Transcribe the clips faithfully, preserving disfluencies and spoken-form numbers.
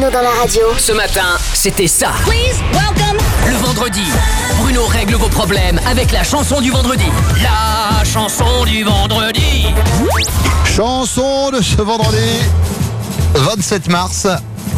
Bruno dans la radio. Ce matin, c'était ça. Please welcome. Le vendredi, Bruno règle vos problèmes avec la chanson du vendredi. La chanson du vendredi. Chanson de ce vendredi vingt-sept mars.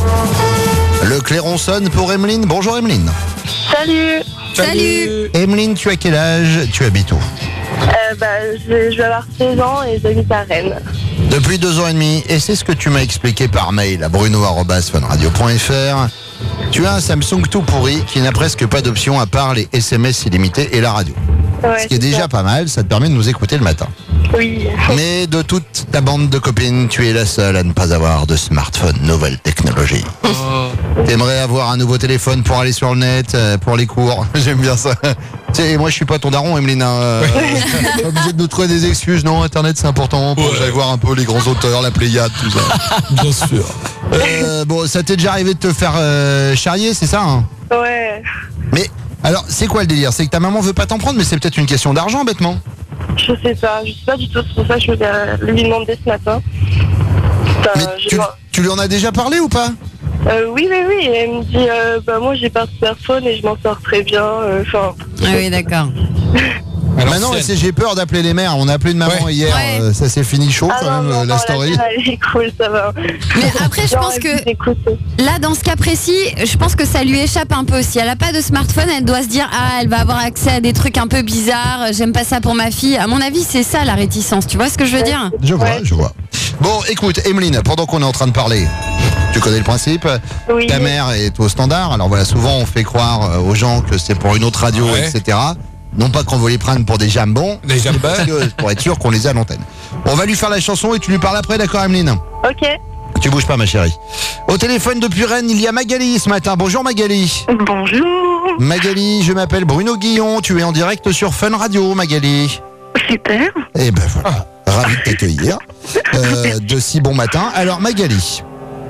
Le clairon sonne pour Emeline. Bonjour Emeline. Salut. Salut. Emeline, tu as quel âge? Tu habites où? Euh, bah, je, je vais avoir seize ans et j'habite à Rennes. Depuis deux ans et demi, et c'est ce que tu m'as expliqué par mail à bruno arobase fun radio point f r. Tu as un Samsung tout pourri qui n'a presque pas d'option à part les S M S illimités et la radio. Ouais, Ce qui est déjà ça. pas mal, ça te permet de nous écouter le matin. Oui. Mais de toute ta bande de copines, tu es la seule à ne pas avoir de smartphone nouvelle technologie. T'aimerais avoir un nouveau téléphone pour aller sur le net, euh, pour les cours. J'aime bien ça. Tu sais, moi je suis pas ton daron, Emeline. Hein. Euh, pas obligé de nous trouver des excuses. Non, Internet c'est important pour que j'aille voir un peu les grands auteurs, la Pléiade, tout ça. Bien sûr. Euh, bon, ça t'est déjà arrivé de te faire euh, charrier, c'est ça hein? Ouais. Mais alors, c'est quoi le délire? C'est que ta maman veut pas t'en prendre, mais c'est peut-être une question d'argent, bêtement. Je sais pas, je sais pas du tout. C'est pour ça que je vais lui demander ce matin. Enfin, Mais je tu, vois- tu lui en as déjà parlé ou pas? Euh, oui, oui, oui. Et elle me dit, euh, bah moi j'ai pas de smartphone et je m'en sors très bien. euh, Enfin. Ah oui, d'accord. Maintenant, c'est- j'ai peur d'appeler les mères. On a appelé une maman Ouais. hier. Ouais. euh, ça s'est fini chaud ah quand non, même, non, euh, non, la story. La elle est cool, ça va. Mais après, je Non, pense elle que vous écoute. là, dans ce cas précis, je pense que ça lui échappe un peu. Si elle a pas de smartphone, elle doit se dire ah, elle va avoir accès à des trucs un peu bizarres. J'aime pas ça pour ma fille. À mon avis, c'est ça la réticence. Tu vois ce que je veux dire? Je vois, Ouais. je vois. Bon, écoute, Emeline, pendant qu'on est en train de parler, tu connais le principe. Oui. Ta mère est au standard. Alors voilà, souvent on fait croire euh, aux gens que c'est pour une autre radio, Ouais. et cetera. Non pas qu'on veut les prendre pour des jambons, Des jambons. parce que pour être sûr qu'on les a à l'antenne. On va lui faire la chanson et tu lui parles après, d'accord, Emeline? Ok. Tu bouges pas, ma chérie. Au téléphone depuis Rennes, il y a Magali ce matin. Bonjour Magali. Bonjour. Magali, je m'appelle Bruno Guillon. Tu es en direct sur Fun Radio, Magali. Super. Eh ben voilà, ravi de t'accueillir. Euh, de si bon matin. Alors Magali,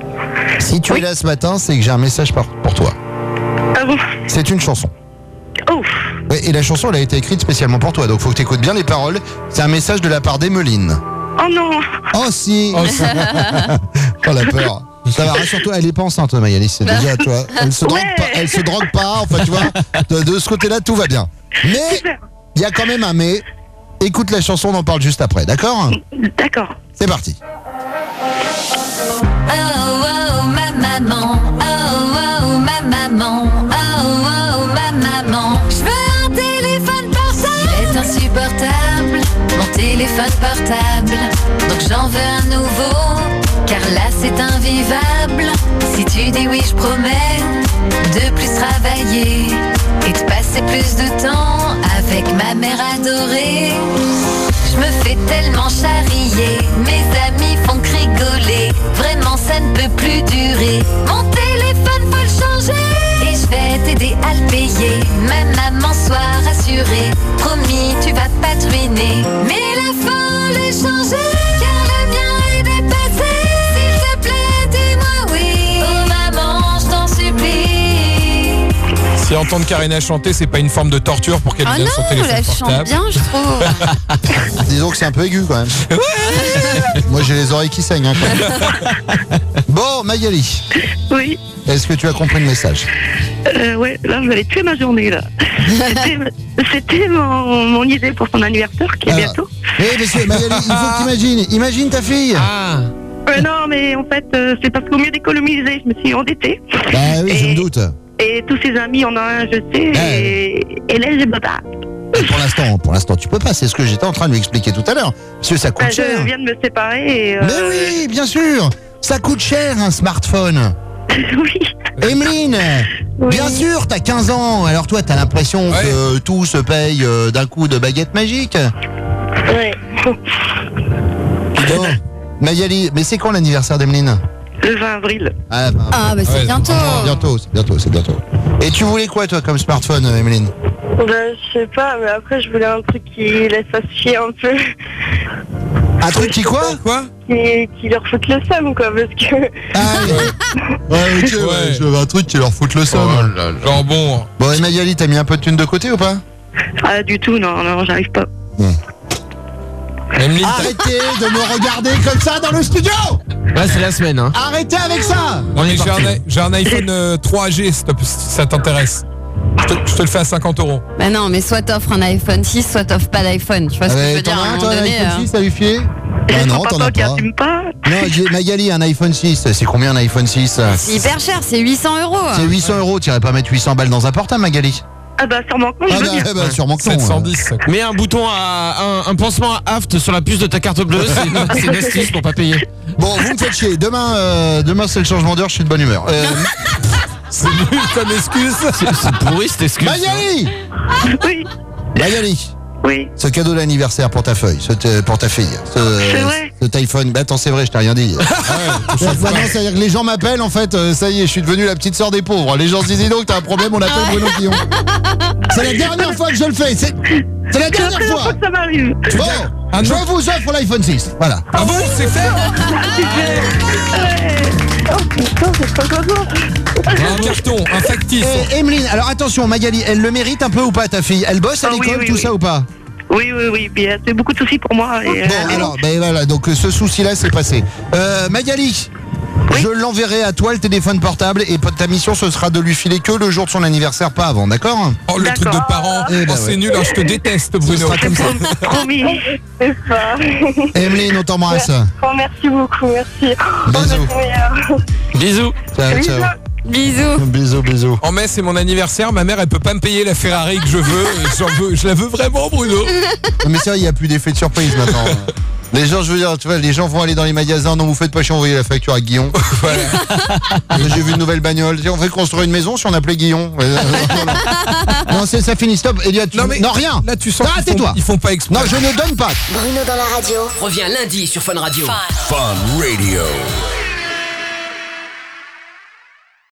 si tu es là ce matin, c'est que j'ai un message par- pour toi. Ah bon. C'est une chanson. Ouf. Ouais, et la chanson, elle a été écrite spécialement pour toi, donc faut que tu écoutes bien les paroles. C'est un message de la part d'Emeline. Oh non. Oh si. Oh, si. Oh la peur. Ça va, rassure-toi, elle est pas enceinte, Magali, c'est déjà, tu vois. Elle se drogue Ouais. pas, elle se drogue pas, enfin tu vois, de, de ce côté-là, tout va bien. Mais, Super. il y a quand même un mais. Écoute la chanson, on en parle juste après, d'accord? D'accord. C'est parti. Oh oh ma maman, oh oh ma maman, oh oh ma maman. Je veux un téléphone portable. Il est insupportable, mon téléphone portable. Donc j'en veux un nouveau, car là c'est invivable. Si tu dis oui, je promets de plus travailler et de passer plus de temps avec ma mère adorée. Je me fais tellement charrier, mes amis font que rigoler. Vraiment ça ne peut plus durer. Mon téléphone faut le changer et je vais t'aider à le payer. Ma maman soit rassurée, promis tu vas pas te ruiner. Mais la faut le changer, car le mien est dépassé. S'il te plaît dis-moi oui, oh maman je t'en supplie. Si entendre Karina chanter, c'est pas une forme de torture pour qu'elle Ah lui donne son non, téléphone elle chante portable. bien, je trouve. Disons que c'est un peu aigu quand même. Moi j'ai les oreilles qui saignent. Hein, quand même. Bon, Magali, Oui. est-ce que tu as compris le message? Euh, ouais, là, je vais aller tuer ma journée, là. C'était, c'était mon, mon idée pour son anniversaire, qui est Alors, bientôt. Oui, monsieur, Magali, il faut que tu imagines. Imagine ta fille. Ah, Euh, non, mais en fait, euh, c'est parce qu'au mieux d'économiser, je me suis endettée. Bah oui, je Et- me doute. Et tous ses amis en ont un, je sais. Ouais. Et, et là, je peux pas. Et pour l'instant, pour l'instant, tu peux pas. C'est ce que j'étais en train de lui expliquer tout à l'heure. Parce que ça coûte Bah, cher. je viens de me séparer. Et, euh, Mais oui, bien sûr. Ça coûte cher un smartphone. oui. Emeline, Oui. bien sûr, t'as quinze ans. Alors toi, t'as l'impression Ouais. que tout se paye euh, d'un coup de baguette magique. Ouais. Bon, Magali, mais c'est quand l'anniversaire d'Emeline? Le vingt avril. Ah, bah, Ah bah c'est Ouais, bientôt. c'est bientôt, c'est bientôt, c'est bientôt. Et tu voulais quoi, toi, comme smartphone, euh, Emeline? Bah, je sais pas, mais après, je voulais un truc qui laisse fasse chier un peu. Un truc qui quoi? quoi? Qui, qui leur foute le seum, quoi, parce que. Ah, ouais. Ouais, ok, ouais, Ouais. je veux un truc qui leur fout le seum. Oh là là. Jambon. Bon, et Magali, t'as mis un peu de thune de côté ou pas? Ah, du tout, non, non, j'arrive pas. Emeline, t'as- Arrêtez de me regarder comme ça dans le studio. Là, c'est la semaine, hein. Arrêtez avec ça. Non, mais est j'ai parti. un, i- j'ai un iPhone euh, trois G, si, t'as- si ça t'intéresse. Je te, je te le fais à cinquante euros. Bah non, mais soit t'offres un iPhone six, soit t'offres pas d'iPhone. Tu vois ce que je veux Ouais, dire t'en à as un un, moment toi, un donné. iPhone euh. six à lui filer? Ah J'ai non, son t'en papa as qui pas. assume pas. Non, j'ai Magali, un iPhone six. C'est combien un iPhone six? C'est hyper cher, c'est huit cents euros. C'est huit cents euros. Tu irais pas mettre huit cents balles dans un portable, Magali? Ah bah sûrement que non, Ah je veux bah, bien. eh bah, sûrement que non. sept cent euh. dix. ça coûte. Mets un bouton à un, un pansement à aft sur la puce de ta carte bleue, c'est une, c'est une astuce pour pas payer. Bon, vous me faites chier. Demain, euh, demain c'est le changement d'heure, je suis de bonne humeur. Euh, C'est nul comme excuse. C'est c'est pourri cette excuse. Magali Oui, Magali, oui. ce cadeau d'anniversaire pour ta feuille, ce te- pour ta fille, ce, C'est vrai. cet iPhone. Bah attends, c'est vrai, je t'ai rien dit. Ah ouais, bah non, c'est-à-dire que les gens m'appellent, en fait, euh, ça y est, je suis devenu la petite sœur des pauvres. Les gens se disent, dis donc, t'as un problème, on appelle Bruno Guillon. C'est la dernière fois que je le fais, c'est c'est la C'est la dernière première fois. fois que ça m'arrive. Bon, un je autre- vous offre l'iPhone six, voilà. Ah bon, c'est fait. Oh putain, c'est trop content. Un carton, un factice. Et Emeline, alors attention, Magali, elle le mérite un peu ou pas, ta fille? Elle bosse à Ah oui, l'école, oui, tout oui. ça ou pas? Oui, oui, oui. Puis elle fait beaucoup de soucis pour moi. Et, euh, Bon, alors, ben voilà, donc euh, ce souci-là, c'est passé. Euh, Magali, Oui. je l'enverrai à toi, le téléphone portable, et ta mission, ce sera de lui filer que le jour de son anniversaire, pas avant, d'accord? Oh, le truc de D'accord. parents. Eh ben Oh, c'est ouais. nul, hein, je te déteste, Bruno. sera comme ça. promis. C'est ça. Emeline, on t'embrasse. Oh, merci beaucoup, merci. Oh, Bisous. vous êtes meilleurs. Bisous. Ciao, ciao. Bisous. Bisous, bisous. En mai, c'est mon anniversaire. Ma mère, elle peut pas me payer la Ferrari que je veux. Et j'en veux, je la veux vraiment, Bruno. Non, mais ça, il n'y a plus d'effet de surprise maintenant. Les gens, je veux dire, tu vois, les gens vont aller dans les magasins. Non, vous faites pas chier, envoyer la facture à Guillauon. Voilà. J'ai vu une nouvelle bagnole. Tiens, on fait construire une maison si on appelait Guillon. Euh, voilà. Non, c'est ça finit, stop. Elia, tu... Non, mais rien. Là, tu sens Ah, qu'ils font, tais-toi. ils font pas exprès. Non, je ne donne pas. Bruno dans la radio. Reviens lundi sur Fun Radio. Fun Radio.